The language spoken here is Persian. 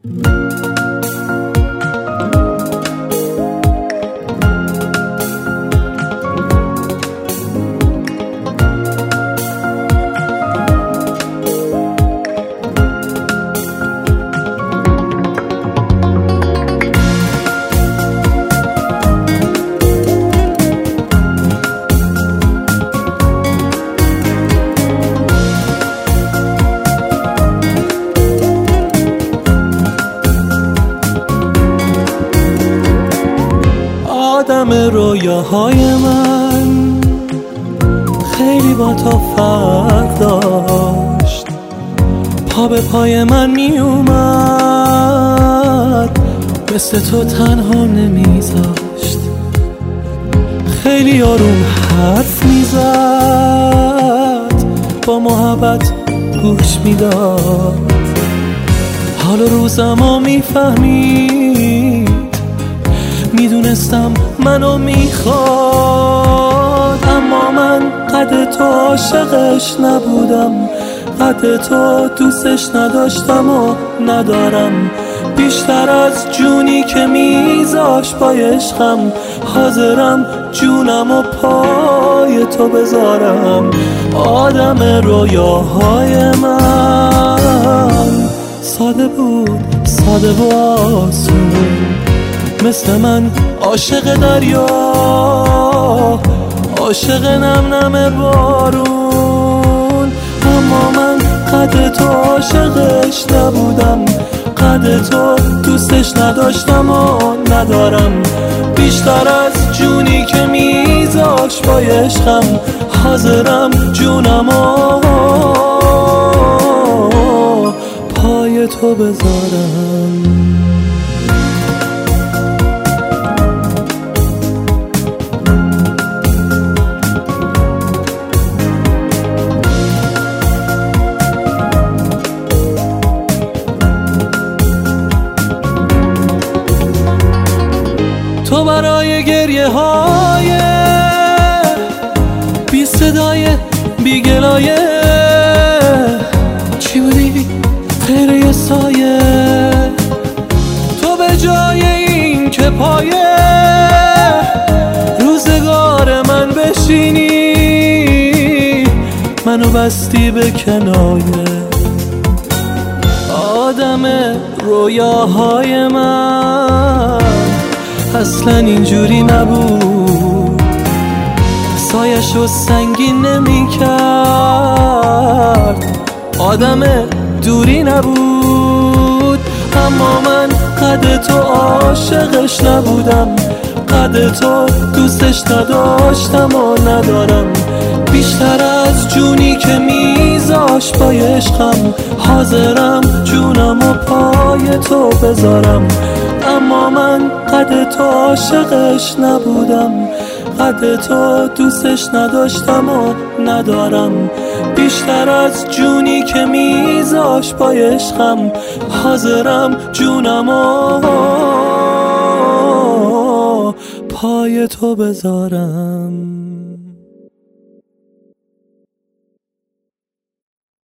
آدم رویاهای من خیلی با تو فرق داشت، پا به پای من می اومد، مثل تو تنها نمیذاشت، خیلی آروم حرف میزد، با محبت گوش میداد، حال روزمو میفهمید، میدونستم منو میخواد، اما من قد تو عاشقش نبودم، قد تو دوستش نداشتم و ندارم، بیشتر از جونی که میذاش با عشقم، حاضرم جونم و پای تو بذارم. آدم رویاهای من ساده بود، ساده و آسون، مثل من عاشق دریا، عاشق نم نم بارون، اما من قد تو عاشقش نبودم، قد تو دوستش نداشتم و ندارم، بیشتر از جونی که میذاش با عشقم، حاضرم جونم و پای تو بذارم. تو برای گریه های بی صدای بی گلایه چی بودی؟ غیر یه سایه، تو به جای این که پای روزگار من بشینی، منو بستی به کنایه. آدم رویاهای من اصلا اینجوری نبود، سایشو سنگین نمی کرد، آدم دوری نبود، اما من قد تو عاشقش نبودم، قد تو دوستش نداشتم و ندارم، بیشتر از جونی که میذاش با عشقم، حاضرم جونم و پای تو بذارم، اما من قد تو عاشقش نبودم، قد تو دوستش نداشتم و ندارم، بیشتر از جونی که میذاش با عشقم، حاضرم جونم و پای تو بذارم.